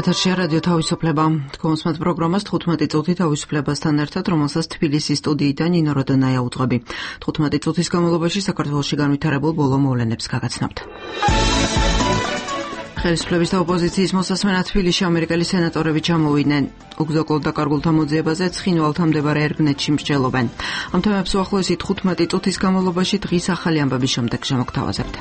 ეთერშია რადიო თავისუფლება. თქვენსმათ პროგრამას 15 წუთი თავისუფლებასთან ერთად, რომელსაც თბილისის სტუდიიდან ნინო როდონაია უძღვები. 15 წუთის განმავლობაში საქართველოში განვითარებულ ბოლო მოვლენებს გაგაცნობთ. ხელისუფლების და ოპოზიციის მოსასმენად თბილისში ამერიკელი სენატორები ჩამოვიდნენ. უგზო-კლდ დაკარგულთა მოძიებაზე ცხინვალთან მდებარე ერგნეთში მსჯელობენ. ამ თემებს უახლოესი 15 წუთის განმავლობაში დღის ახალი ამბების შემდეგ შემოგთავაზებთ.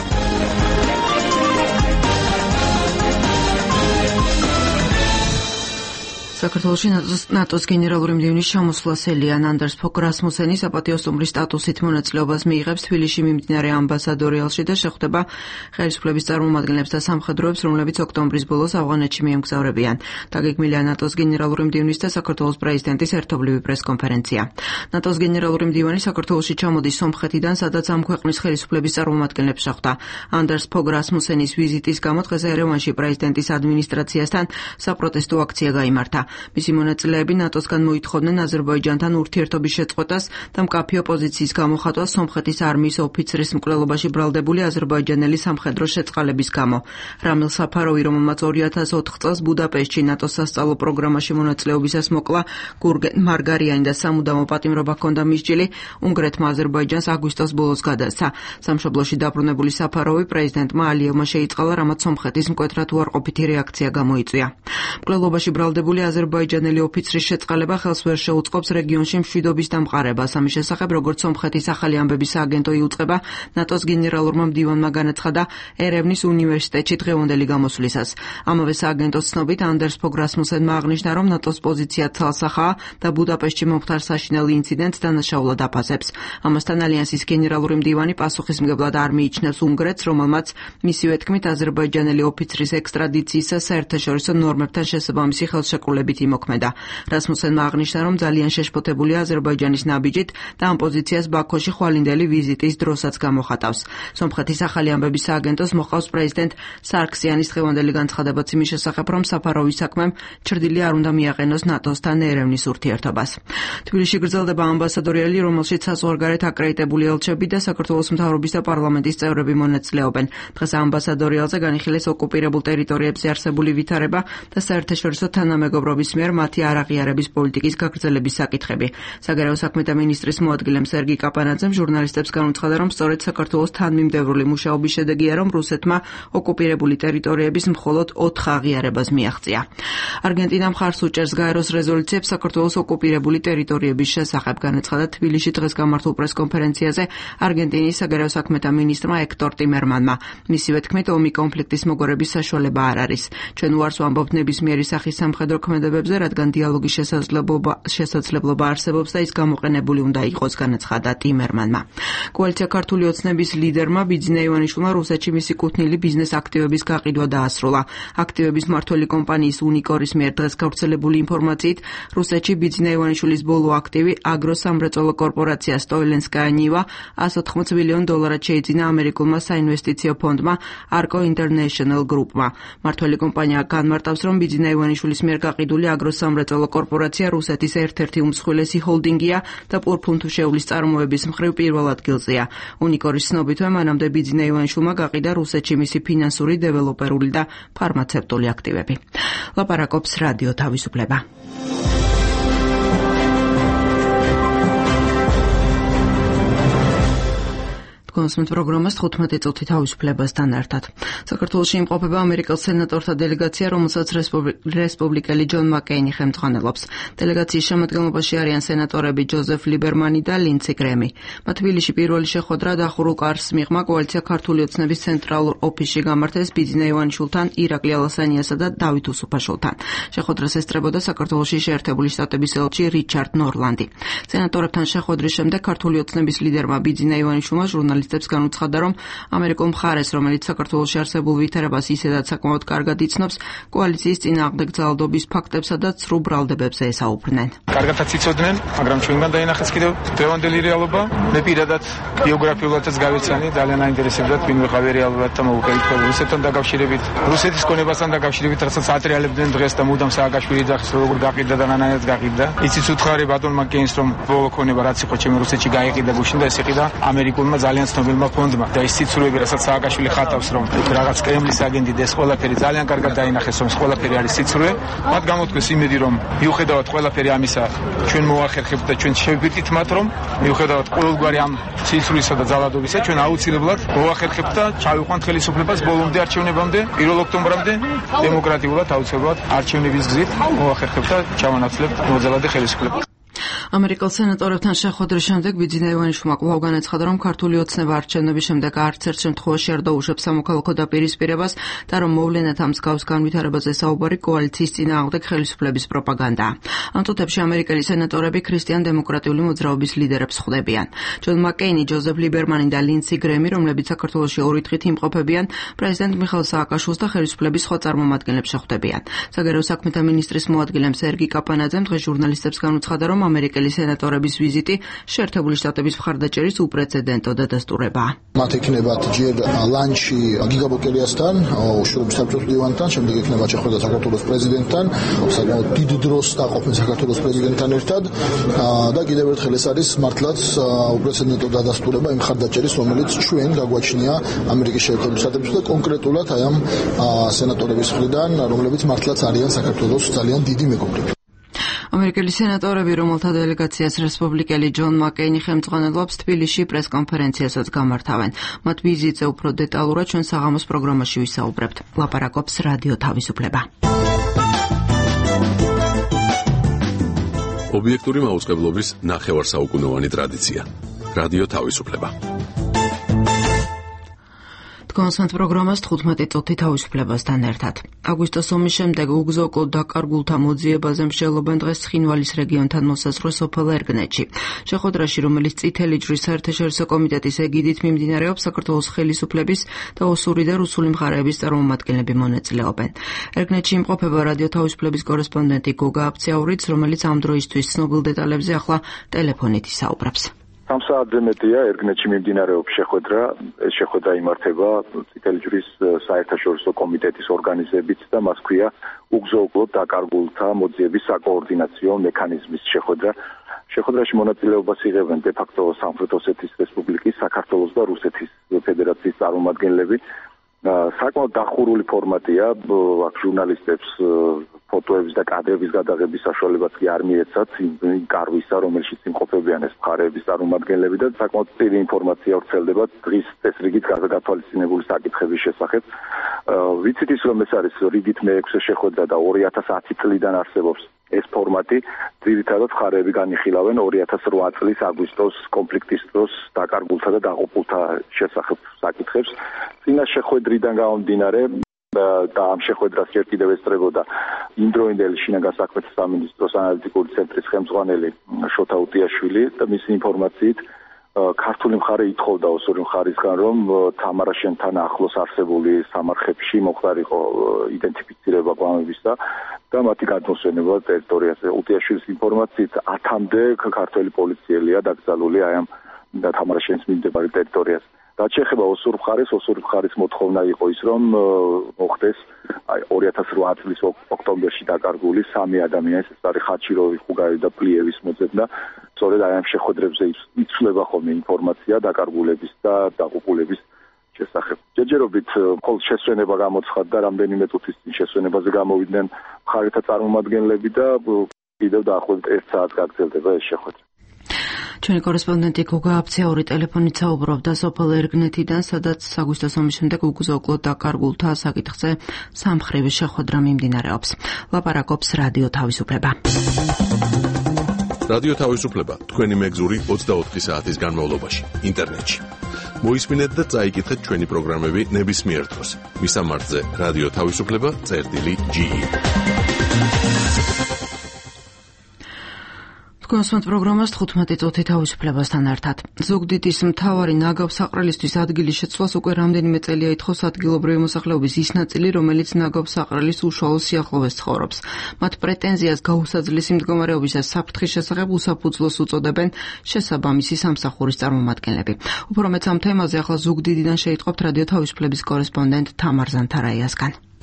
საქართველოში ნატოს გენერალური მდივნის ჩამოსვლა სელიან ანდერს ფოგ რასმუსენი საპატიო სტუმრის სტატუსით მონაწილეობას მიიღებს თბილისში მიმდინარე ამბასადორიალში და შეხვდება ხელისუფლების წარმომადგენლებს და სამხედროებს, რომლებიც ოქტომბრის ბოლოს ავღანეთში მიემგზავრებიან. დაგეგმილია ნატოს გენერალური მდივნის და საქართველოს პრეზიდენტის ერთობლივი პრესკონფერენცია. ნატოს გენერალური მდივანი საქართველოში ჩამოდის სომხეთიდან, სადაც ამ ქვეყნის ხელისუფლების წარმომადგენლებს შეხვდა. ანდერს ფოგ რასმუსენის ვიზიტის გამო დღეს ერევანში პრეზიდენტის ადმინისტრაციასთან საპროტესტო აქცია გაიმართა. მისი მონაწილეები ნატოსგან მოითხოვდნენ აზერბაიჯანთან ურთიერთობის შეწყვეტას და მკაფიო პოზიციის გამოხატვას სომხეთის არმიის ოფიცრის მკვლელობაში ბრალდებული აზერბაიჯანელი სამხედრო შეწყალების გამო. რამილ საფაროვი, რომელმაც 2004 წელს ბუდაპეშტში ნატოს სასწავლო პროგრამაში მონაწილეობისას მოკლა, გურგენ მარგარიანი და სამუდამო პატიმრობა ჰქონდა მისჯილი, უნგრეთმა აზერბაიჯანს აგვისტოს ბოლოს გადასცა. სამშობლოში დაბრუნებული საფაროვი პრეზიდენტმა ალიევმა შეიწყალა, რამაც სომხეთის მკვეთრად უარყოფითი რეაქცია გამოიწვია. მკვლელობაში ბრალდებული აზერბაიჯანელი ოფიცრის შეწყალება ხელს ვერ შეუწყობს რეგიონში მშვიდობის დამყარებას. ამის შესახებ, როგორც სომხეთის ახალი ამბების სააგენტო იუწყება, ნატოს გენერალურმა მდივანმა განაცხადა ერევნის უნივერსიტეტში დღევანდელი გამოსვლისას. ამავე სააგენტოს ცნობით, ანდერს ფოგ რასმუსენმა აღნიშნა, რომ ნატოს პოზიცია ცალსახაა და ბუდაპეშტში მომხდარ საშინელ ინციდენტს დანაშაულად აფასებს. ამასთან ალიანსის გენერალური მდივანი პასუხისმგებლად არ მიიჩნევს უნგრეთს, რომელმაც მისივე თქმით აზერბაიჯანელი ოფიცრის ექსტრადიციისა საერთაშორისო ნორმებთან შესაბამისი ხელშეკრულებით იმოქმედა. რასმუსენმა აღნიშნა, რომ ძალიან შეშფოთებულია აზერბაიჯანის ნაბიჯით და ამ პოზიციას ბაქოში ხვალინდელი ვიზიტის დროსაც გამოხატავს. სომხეთის ახალი ამბების სააგენტოს მოყავს პრეზიდენტ სარქსიანის დღევანდელი განცხადებაც იმის შესახებ, რომ საფაროვის საქმემ ჩრდილი არ უნდა მიაყენოს ნატოსთან ერევნის ურთიერთობას. თბილისში გრძელდება ამბასადორიალი, რომელშიც საზღვარგარეთ აკრედიტებული ელჩები და საქართველოს მთავრობის და პარლამენტის წევრები მონაწილეობენ. დღეს ამბასადორიალზე განიხილეს ოკუპირებულ ტერიტორიებზე არსებული ვითარება და საერთაშორისო თანამეგობრობის მიერ მათი არაღიარების პოლიტიკის გაგრძელების საკითხები. საგარეო საქმეთა მინისტრის მოადგილემ სერგი კაპანაძემ ჟურნალისტებს განუცხადა, რომ სწორედ საქართველოს თანმიმდევრული მუშაობის შედეგია, რომ რუსეთმა ოკუპირებული ტერიტორიების მხოლოდ 4 აღიარებას მიაღწია. არგენტინა მხარს უჭერს გაეროს რეზოლუციებს საქართველოს ოკუპირებული ტერიტორიების შესახებ, განაცხადა თბილისში დღეს გამართულ პრესკონფერენციაზე არგენტინის საგარეო საქმეთა მინისტრმა ექტორ ტიმერმანმა. მისივე თქმით, ომი კონფლიქტის მოგორების საშუალება არ არის. ჩვენ უარს ვამბობთ ნებისმიერი სახის სამხედრო ქმედებებზე, რადგან დიალოგის შესაძლებლობა არსებობს და ის გამოყენებული უნდა იყოს, განაცხადა ტიმერმანმა. კოალიცია ქართული ოცნების ლიდერმა ბიძინა ივანიშვილმა რუსეთში მისი კუთვნილი ბიზნეს აქტივების გაყიდვა დაასრულა. აქტივების მმართველი კომპანიის უნიკორის მიერ დღეს გავრცელებული ინფორმაციით, რუსეთში ბიძინა ივანიშვილის ბოლო აქტივი აგროსამრეწველო კორპორაცია სტოილენსკაია ნივა $180 მილიონ შეიძინა ამერიკულმა საინვესტიციო ფონდმა არკო ინტერნეშნალ გრუპმა. მმართველი კომპანია განმარტავს, რომ ბიძინა ივანიშვილის მიერ გაყიდული აგროსამრეწველო კორპორაცია რუსეთის ერთ-ერთი უმსხვილესი ჰოლდინგია და პურფუნთუშეულის წარმოების მხრივ პირველ ადგილზეა. უნიკორის ცნობითვე, მანამდე ბიძინა ივანიშვილმა გაყიდა რუსეთში მისი ფინანსური, დეველოპერული და ფარმაცევტული აქტივები. ლაპარაკობს რადიო თავისუფლება. კონსმეთ პროგრამას 15 წუთი თავისუფლებასთან ერთად. საქართველოში იმყოფება ამერიკელ სენატორთა დელეგაცია, რომელსაც რესპუბლიკელი ჯონ მაკეინი ხელმძღვანელობს. დელეგაციის შემადგენლობაში არიან სენატორები ჯოზეფ ლიბერმანი და ლინცი გრემი. მათ თბილისში პირველი შეხვედრა დახურულ კარს მიღმა კოალიცია ქართული ოცნების ცენტრალურ ოფისში გამართეს ბიძინა ივანიშვილთან, ირაკლი ალასანიასა და დავით უსუფაშვილთან. შეხვედრას ესწრებოდა საქართველოში შეერთებული შტატების ელჩი რიჩარდ ნორლანდი. სენატორებთან შეხვედრის შემდეგ ქართული ოცნების ლიდერმა ბიძინა ივანიშვილმა ჟურნალისტებს განუცხადა, რომ ამერიკულ მხარეს, რომელიც საქართველოში არსებულ ვითარებას ისედაც საკმაოდ კარგად იცნობს, კოალიციის წინააღმდეგ ძალადობის ფაქტებსა და ცრუ ბრალდებებზე ესაუბრნენ. კარგადაც იცოდნენ, მაგრამ ჩვენგან დაინახეს კიდევ დღევანდელი რეალობა. მე პირადად ბიოგრაფიულადაც გავეცანი, ძალიან აინტერესებდათ ვინ ვიყავი რეალურად და მოვუკითხე რუსეთთან დაკავშირებით, რუსეთის კონებასთან დაკავშირებით, რასაც ატრიალებდნენ დღეს და მუდამ სააკაშვილი და როგორ გაყიდა და რანაირად გაყიდა. იცით უთხარი ბატონ მაკეინს, რომ ბოლო ქონება რაც იყო ჩემი რუსეთში გაიყიდა გუშინ და ეს იყიდა ამერიკულმა ძალიან ცნობილმა ფონდმა და ის ციცურები, რასაც სააკაშვილი ხატავს, რომ რაღაც კრემლის აგენტი ეს ყველაფერი ძალიან კარგად დაინახეს, რომ ყველაფერი არის ციცურე, მათ გამოთქვეს იმედი, რომ მიუხედავად ყველაფერი ამისა, ჩვენ მოახერხებთ და ჩვენ შევგვიტით მათ, რომ მიუხედავად ყოველგვარი ამ ციცრუისა და ძალადობისა, ჩვენ აუცილებლად მოახერხებთ და ჩავიყვანთ ხელისუფლებას ბოლომდე არჩევნებამდე, 1 ოქტომბრამდე დემოკრატიულად აუცილებლად არჩევნების გზით მოახერხებთ და ჩავანაცვლებთ მოძალადე ხელისუფლებას. ამერიკელ სენატორებთან შეხვედრის შემდეგ ბიძინა ივანიშვილმა კვლავ განაცხადა, რომ ქართული ოცნება არჩევნების შემდეგ არც ერთ შემთხვევაში არ დაუშვებს სამოქალაქო დაპირისპირებას და რომ მოვლენად ამ მსგავს განვითარებაზე საუბარი კოალიციის წინააღმდეგ ხელისუფლების პროპაგანდაა. ამ წუთებში ამერიკელი სენატორები ქრისტიან-დემოკრატიული მოძრაობის ლიდერებს ხვდებიან. ჯონ მაკეინი, ჯოზეფ ლიბერმანი და ლინდსი გრემი, რომლებიც საქართველოში 2 დღით იმყოფებიან, პრეზიდენტ მიხეილ სააკაშვილს და ხელისუფლების სხვა წარმომადგენლებს შეხვდებიან. საგარეო საქმეთა მინისტრის მოადგილემ სერგი კაპანაძემ დღეს ჟურნალისტებს განუცხადა, რომ ამერიკელი სენატორების ვიზიტი შეერთებული შტატების მხარდაჭერის უპრეცედენტო დადასტურებაა. მათ ექნებათ ჯერ ლანჩი გიგა ბოკერიასთან, უშუალოდ საბჭოს მდივანთან, შემდეგ ექნებათ შეხვედრა საქართველოს პრეზიდენტთან, საკმაოდ დიდ დროს დაყოფენ საქართველოს პრეზიდენტთან ერთად და კიდევ ერთხელ ეს არის მართლაც უპრეცედენტო დადასტურება იმ მხარდაჭერის, რომელიც ჩვენ გაგვაჩნია ამერიკის შეერთებული შტატებში და კონკრეტულად აი ამ სენატორების მხრიდან, რომლებიც მართლაც არიან საქართველოს ძალიან დიდი მეგობრები. ამერიკელი სენატორები, რომელთა დელეგაციას რესპუბლიკელი ჯონ მაკეინი ხელმძღვანელობს, თბილისში პრესკონფერენციასაც გამართავენ. მათ ვიზიტზე უფრო დეტალურად ჩვენ საღამოს პროგრამაში ვისაუბრებთ. ლაპარაკობს რადიო თავისუფლება. ობიექტური მაუწყებლობის ნახევარსაუკუნოვანი ტრადიცია. რადიო თავისუფლება. კონსtant პროგრამას 15 წუთი თავისუფლებასთან ერთად. აგვისტოს ომის შემდეგ უგზო-კლოდ დაკარგულთა მოძიებაზე მსჯელობენ დღეს ცხინვალის რეგიონთან მოსაზღვრე სოფელ ერგნეთში. შეხვედრაში, რომელიც წითელი ჯვრის საერთაშორისო კომიტეტის ეგიდით მიმდინარეობს, საქართველოს ხელისუფლების და ოსური და რუსული მხარეების წარმომადგენლები მონაწილეობენ. ერგნეთში იმყოფება რადიო თავისუფლების კორესპონდენტი გოგა აფციაურიც, რომელიც ამ დროისთვის ცნობილ დეტალებზე ახლა ტელეფონით ისაუბრებს. 3 საათზე მეტია ერგნეთში მიმდინარეობს შეხვედრა. ეს შეხვედრა იმართება წითელი ჯვრის საერთაშორისო კომიტეტის ორგანიზებით და მას ქვია უგზო-კლოდ დაკარგულთა მოძიების საკოორდინაციო მექანიზმის შეხვედრა. შეხვედრაში მონაწილეობას იღებენ დე-ფაქტო სამხრეთ ოსეთის რესპუბლიკის, საქართველოს და რუსეთის ფედერაციის წარმომადგენლები. საკმაოდ დახურული ფორმატია, აქ ჟურნალისტებს ფოტოების და კადრების გადაღების საშუალებაც კი არ მიეცათ იმ კარვისა, რომელშიც იმყოფებიან ეს მხარეების წარმომადგენლები და საკმაოდ წირი ინფორმაცია ვრცელდება დღის წესრიგით გათვალისწინებული საკითხების შესახებ. ვიცით ის, რომ ეს არის რიგით მე-6 შეხვედრა და 2010 წლიდან არსებობს ეს ფორმატი. ძირითადად მხარეები განიხილავენ 2008 წლის აგვისტოს კონფლიქტის დროს დაკარგულთა და დაღუპულთა შესახებ საკითხებს. წინა შეხვედრიდან გამომდინარე და ამ შეხვედრას ჯერ კიდევ ესწრებოდა იმდროინდელი შინაგან საქმეთა სამინისტროს ანალიტიკური ცენტრის ხელმძღვანელი შოთა უტიაშვილი და მისი ინფორმაციით ქართული მხარე ითხოვდა ოსური მხარისგან, რომ თამარაშენთან ახლოს არსებული სამარხებში მოხდარიყო იდენტიფიცირება პლანებისა და მათი გადმოსვენება ტერიტორიაზე. უტიაშვილის ინფორმაციით 10-მდე ქართველი პოლიციელია დაკრძალული აი ამ თამარაშენის მიმდებარე ტერიტორიაზე. რაც შეეხება ოსურ მხარის მოთხოვნა იყო ის, რომ მოხდეს 2008 წლის ოქტომბერში დაკარგული 3 ადამიანის, ეს არის ხაჩიროვი, ხუგაევი და პლიევის მოძებნა. სწორედ აი ამ შეხვედრებზე იცვლება ხოლმე ინფორმაცია დაკარგულების და დაღუპულების შესახებ. ჯერჯერობით მხოლოდ შესვენება გამოცხადდა, რამდენიმე წუთის წინ შესვენებაზე გამოვიდნენ მხარეთა წარმომადგენლები და კიდევ დაახლოებით 1 საათს გაგრძელდება ეს შეხვედრა. ჩვენი კორესპონდენტი გოგა აფციაური ტელეფონით საუბრობდა სოფელ ერგნეთიდან, სადაც აგვისტოს ომის შემდეგ უგზო-კლოდ დაკარგულთა საკითხზე სამმხრივი შეხვედრა მიმდინარეობს. ლაპარაკობს რადიო თავისუფლება. რადიო თავისუფლება თქვენი მეგზური 24 საათის განმავლობაში ინტერნეტში. მოისმინეთ და წაიკითხეთ ჩვენი პროგრამები ნებისმიერ დროს. მისამართზე რადიო თავისუფლება.ge. კონსtant პროგრამას 15 წუთი თავისუფლებასთან ერთად. ზუგდიდის მთავარი ნაგავსაყრელისთვის ადგილის შეცვლას უკვე რამდენიმე წელია ითხოვს ადგილობრივი მოსახლეობის ის ნაწილი, რომელიც ნაგავსაყრელის უშუალო სიახლოვეს ცხოვრობს. მათ პრეტენზიას გაუსაძლისი მდგომარეობისა საფრთხის შესახებ უსაფუძვლოს უწოდებენ შესაბამისი სამსახურის წარმომადგენლები. უფრო მეც ამ თემაზე ახლა ზუგდიდიდან შეიტყობთ რადიო თავისუფლების კორესპონდენტ თამარ ზანთარაიასგან.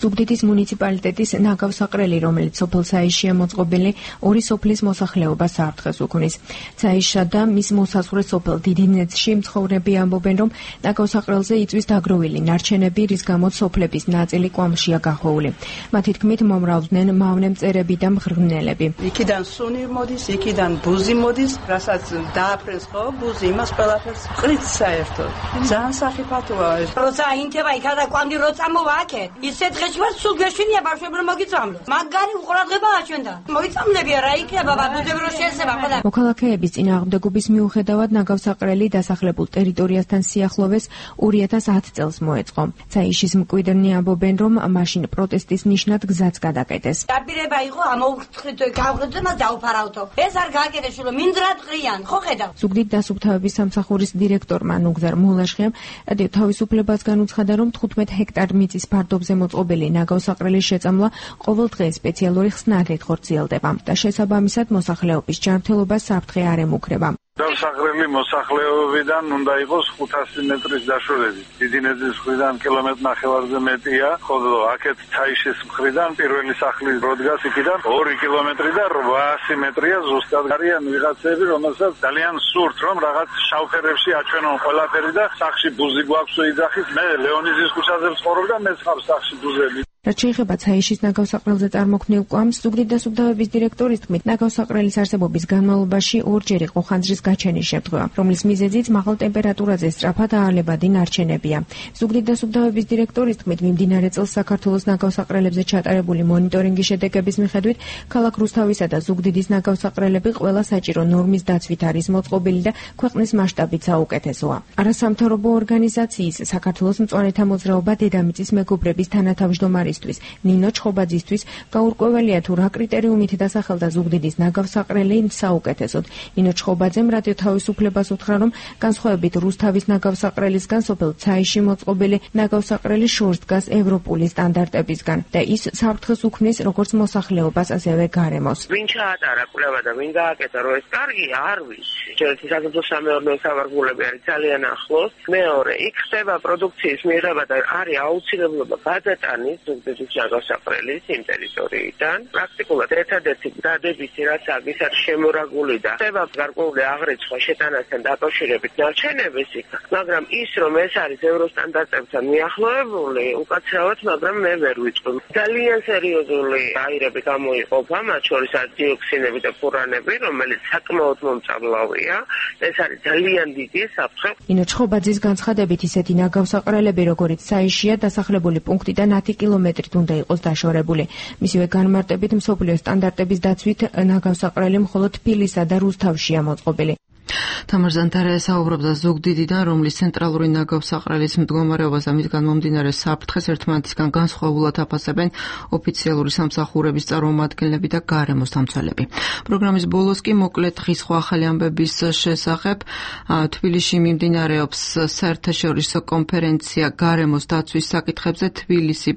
ზუგდიდის მუნიციპალიტეტის ნაგავსაყრელი, რომელიც სოფელ ცაიშია მოწყობილი, ორი სოფლის მოსახლეობას საფრთხეს უქმნის. ცაიშა და მის მოსაზღვრე სოფელ დიდინეთში მცხოვრები ამბობენ, რომ ნაგავსაყრელზე იწვის დაგროვილი ნარჩენები, რის გამოც სოფლების ნაწილი კვამშია გახვეული. მათი თქმით, მომრავლდნენ მავნე მწერები და მღრღნელები. იქიდან სუნი მოდის, იქიდან ბუზი მოდის, რასაც დააფრენს ხო ბუზი, იმას ყველაფერს ყრით საერთოდ. ძალიან სახიფათოა ეს. როცა ინთება იქა და კვამდი რო წამოვა აქეთ, ისე დღეში ვარ სულ გეშვენია ბავშვები რომ მოგიწამლო. მაგარი უყურადღება აჩვენდა. მოიწამლებია რა იქნება ბაბუძები რო შეესება ყველა. მოქალაქეების წინააღმდეგობის მიუხედავად ნაგავსაყრელი დასახლებულ ტერიტორიასთან სიახლოვეს 2010 წელს მოეწყო. ცაიშის მკვიდრნი ამბობენ, რომ მაშინ პროტესტის ნიშნად გზაც გადაკეტეს. დაპირება იყო ამოუხსხრითო გავხდეთ და მას დაუფარავთო. ეს არ გააკეთეს შულო მინდრად ყრიან, ხო ხედავ. ზუგდიდ დასუფთავების სამსახურის დირექტორმა ნუგზარ მოლაშხიამ რადიო თავისუფლებას განუცხადა, რომ 15 ჰექტარ მიწის ფარდობზე მოწყობილი ნაგავსაყრელის შეწამლა ყოველ დღე სპეციალური ხსნარით ხორციელდება და შესაბამისად მოსახლეობის ჯანმრთელობას საფრთხე არ ემუქრება. ნაგავსაყრელი მოსახლეობიდან უნდა იყოს 500 მეტრის დაშორებით. დიდინეთის მხრიდან კილომეტრ ნახევარზე მეტია, ხოლო აქეთ ცაიშის მხრიდან პირველი სახლის როდგას იქიდან 2 კილომეტრი და 800 მეტრია ზუსტად. არიან ვიღაცები, რომელსაც ძალიან სურთ, რომ რაღაც შავფერებში აჩვენონ ყველაფერი და სახში ბუზი გვაქვს იძახის. მე ლეონიძის ქუჩაზე ვცხოვრობ და მე ხარ სახში ბუზები. რაც შეეხება ცაიშის ნაგავსაყრელზე წარმოქმნილ კვამს, ზუგდიდ დასუფთავების დირექტორის თქმით, ნაგავსაყრელის არსებობის განმავლობაში ორჯერ იყო ხანძრის გაჩენის შემთხვევა, რომლის მიზეზიც მაღალ ტემპერატურაზე სწრაფად აალებადი ნარჩენებია. ზუგდიდ დასუფთავების დირექტორის თქმით, მიმდინარე წელს საქართველოს ნაგავსაყრელებზე ჩატარებული მონიტორინგის შედეგების მიხედვით, ქალაქ რუსთავისა და ზუგდიდის ნაგავსაყრელები ყველა საჭირო ნორმის დაცვით არის მოწყობილი და ქვეყნის მასშტაბით საუკეთესოა. არასამთავრობო ორგანიზაციის საქართველოს მწვანეთა მოძრაობა დედამიწის მეგობრების თანათავმჯდომარე ნინო ჩხობაძისთვის გაურკვეველია თუ რა კრიტერიუმით დასახელდა ზუგდიდის ნაგავსაყრელი საუკეთესოდ. ნინო ჩხობაძემ რადიო თავისუფლებას უთხრა, რომ განსხვავებით რუსთავის ნაგავსაყრელისგან სოფელ ცაიში მოწყობილი ნაგავსაყრელი შორს დგას ევროპული სტანდარტებისგან და ის საფრთხეს უქმნის როგორც მოსახლეობას, ასევე გარემოს. ვინ ჩაატარა კვლევა და ვინ გააკეთა, რომ ეს კარგია, არ ვიცი. ჯერეთი საქართველოს სამეურნეო სავარგულები არის ძალიან ახლოს. მეორე, იქ ხდება პროდუქციის მიღება და არის აუცილებლობა გადატანის ზუგდიდის ნაგავსაყრელის იმ ტერიტორიიდან. პრაქტიკულად ერთადერთი დადებითი რაც არის შემორაგული და ხდება გარკვეული აღრიცხვა შეტანასთან დაკავშირებით ნარჩენების იქ, მაგრამ ის რომ ეს არის ევროსტანდარტებთან მიახლოებული, უკაცრავად, მაგრამ მე ვერ ვიტყვი. ძალიან სერიოზული აირები გამოიყოფა, მათ შორის დიოქსინები და ფურანები, რომელიც საკმაოდ მომწამლავია. ეს არის ძალიან დიდი საფრთხე. ნინო ჩხობაძის განცხადებით, ისეთი ნაგავსაყრელები, როგორც ცაიშია, დასახლებული პუნქტიდან 10 კილომეტრით უნდა იყოს დაშორებული. მისივე განმარტებით, მსოფლიო სტანდარტების დაცვით ნაგავსაყრელი მხოლოდ თბილისსა და რუსთავშია მოწყობილი. თამარ ზანთარია საუბრობდა ზუგდიდიდან, რომლის ცენტრალური ნაგავსაყრელის მდგომარეობას და მისგან მომდინარე საფრთხეს ერთმანეთისგან განსხვავებულად აფასებენ ოფიციალური სამსახურების წარმომადგენლები და გარემოს დამცველები. პროგრამის ბოლოს კი მოკლედ დღის სხვა ახალი ამბების შესახებ თბილისში მიმდინარეობს საერთაშორისო კონფერენცია გარემოს დაცვის საკითხებზე თბილისი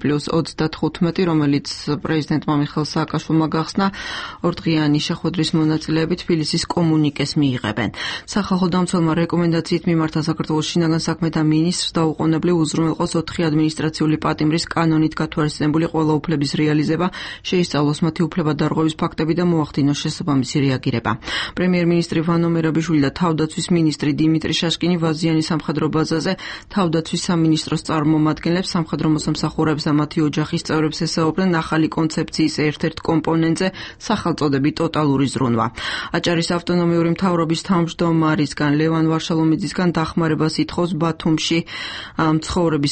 +35, რომელიც პრეზიდენტმა მიხეილ სააკაშვილმა გახსნა. ორდღიანი შეხვედრის მონაწილეები თბილისის კომუნიკეს მიიღებენ. სახალხო დამცველმა რეკომენდაციით მიმართა საქართველოს შინაგან საქმეთა მინისტრს დაუყოვნებლივ უზრუნველყოს 4 ადმინისტრაციული პატიმრის კანონით გათვალისწინებული ყველა უფლების რეალიზება, შეისწავლოს მათი უფლებადარღვევის ფაქტები და მოახდინოს შესაბამისი რეაგირება. პრემიერ-მინისტრი ვანო მერაბიშვილი და თავდაცვის მინისტრი დიმიტრი შაშკინი ვაზიანის სამხედრო ბაზაზე თავდაცვის სამინისტროს წარმომადგენლებს, სამხედრო მოსამსახურეებს და მათი ოჯახის წევრებს ესაუბრნენ ახალი კონცეფციის ერთ-ერთ კომპონენტზე სახელწოდებით ტოტალური ზრუნვა. აჭარის ავტონომიური მთავრობის თავმჯდომარისგან ლევან ვარშალომიძისგან დახმარებას ითხოვს ბათუმში მცხოვრები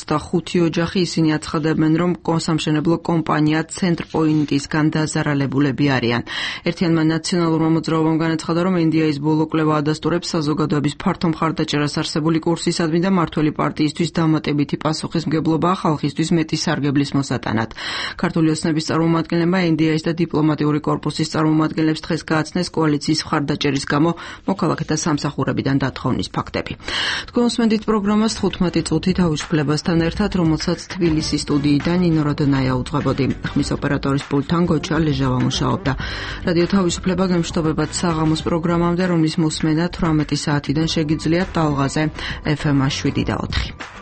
65 ოჯახი. ისინი აცხადებენ, რომ სამშენებლო კომპანია ცენტრპოინტისგან დაზარალებულები არიან. ერთიანმა ნაციონალურმა მოძრაობამ განაცხადა, რომ NDI-ის ბოლო კვლევა ადასტურებს საზოგადოების ფართო მხარდაჭერას არსებული კურსისადმი და მმართველი პარტიისთვის დამატებითი პასუხისმგებლობაა ხალხისთვის მეტი სარგებლის მოსატანად. ქართული ოცნების წარმომადგენლებმა NDI-ის და დიპლომატიური კორპუსის წარმომადგენლებს დღეს გააცნეს კოალიციის მხარდაჭერის გამო მოქალაქეთა სამსახურებიდან დათხოვნის ფაქტები. თქვენ უსმენთ პროგრამას 15 წუთი თავისუფლებასთან ერთად, რომელსაც თბილისის სტუდიიდან ნინო რადონაია უძღვებოდი. ხმის ოპერატორის პულტთან გოჩა ლეჟავა მუშაობდა. რადიო თავისუფლება გემშვიდობებათ საღამოს პროგრამამდე, რომლის მოსმენა 18 საათიდან შეგიძლიათ ტალღაზე FM 7 და 4.